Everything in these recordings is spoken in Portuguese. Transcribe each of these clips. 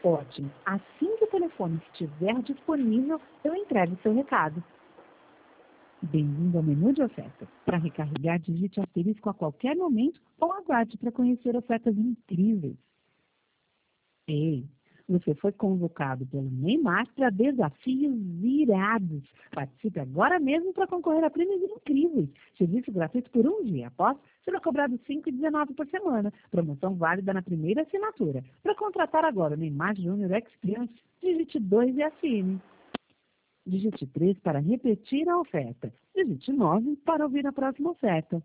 Ótimo. Assim que o telefone estiver disponível, eu entrego seu recado. Bem-vindo ao menu de ofertas. Para recarregar, digite asterisco a qualquer momento ou aguarde para conhecer ofertas incríveis. Ei, você foi convocado pelo Neymar para desafios irados. Participe agora mesmo para concorrer a prêmios incríveis. Serviço gratuito por um dia. Após, será cobrado R$ 5,19 por semana. Promoção válida na primeira assinatura. Para contratar agora o Neymar Júnior Experience, digite 2 e assine. Digite 3 para repetir a oferta. Digite 9 para ouvir a próxima oferta.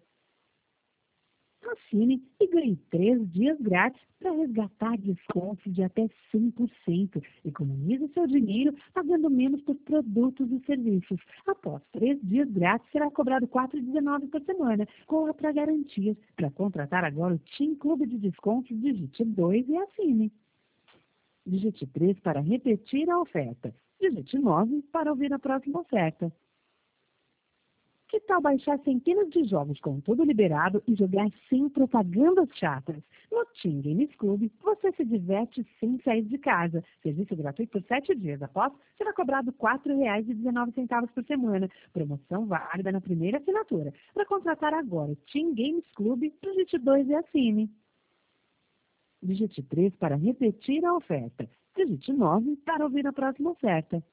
Assine e ganhe 3 dias grátis para resgatar descontos de até 100%. Economize seu dinheiro pagando menos por produtos e serviços. Após 3 dias grátis, será cobrado R$ 4,19 por semana, com outra garantia. Para contratar agora o Team Clube de Descontos, digite 2 e assine. Digite 3 para repetir a oferta. Digite 9 para ouvir a próxima oferta. Que tal baixar centenas de jogos com tudo liberado e jogar sem propagandas chatas? No Team Games Club, você se diverte sem sair de casa. Serviço gratuito por 7 dias. Após, será cobrado R$ 4,19 por semana. Promoção válida na primeira assinatura. Para contratar agora o Team Games Club, digite 2 e assine. Digite 3 para repetir a oferta. Digite 9 para ouvir a próxima oferta.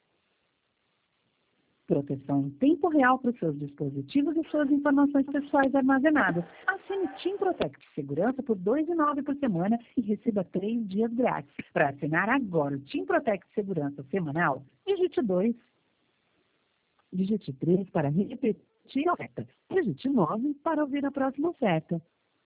Proteção em tempo real para os seus dispositivos e suas informações pessoais armazenadas. Assine Team Protect Segurança por R$ 2,09 por semana e receba 3 dias grátis. Para assinar agora o Team Protect Segurança semanal, digite 2. Digite 3 para repetir a oferta. Digite 9 para ouvir a próxima oferta.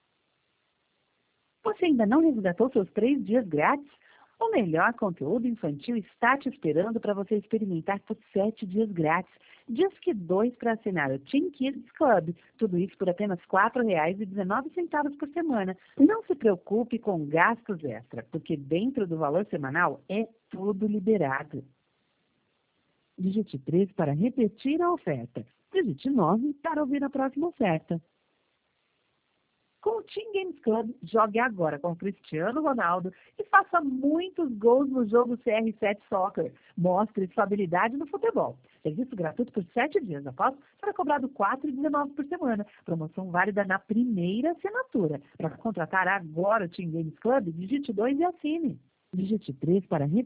Você ainda não resgatou seus 3 dias grátis? O melhor conteúdo infantil está te esperando para você experimentar por 7 dias grátis. Disque 2 para assinar o Teen Kids Club. Tudo isso por apenas R$ 4,19 por semana. Não se preocupe com gastos extra, porque dentro do valor semanal é tudo liberado. Digite 3 para repetir a oferta. Digite 9 para ouvir a próxima oferta. Com o Team Games Club, jogue agora com Cristiano Ronaldo e faça muitos gols no jogo CR7 Soccer. Mostre sua habilidade no futebol. Serviço gratuito por 7 dias. Após, será cobrado R$ 4,19 por semana. Promoção válida na primeira assinatura. Para contratar agora o Team Games Club, digite 2 e assine. Digite 3 para